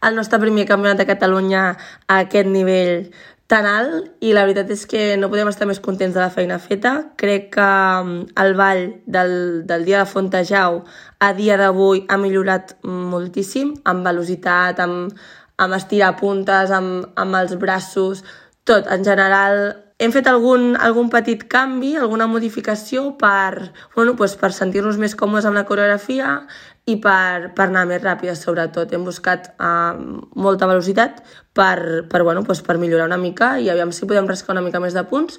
el nostre primer campionat de Catalunya a aquest nivell tan alt i la veritat és que no podem estar més contents de la feina feta. Crec que el ball del dia de Fontejau a dia d'avui ha millorat moltíssim, amb velocitat, amb estirar puntes, amb els braços, tot. En general hem fet algun petit canvi, alguna modificació per sentir-nos més còmodes amb la coreografia i per anar més ràpides, sobretot. Hem buscat molta velocitat per millorar una mica i aviam si podem rascar una mica més de punts.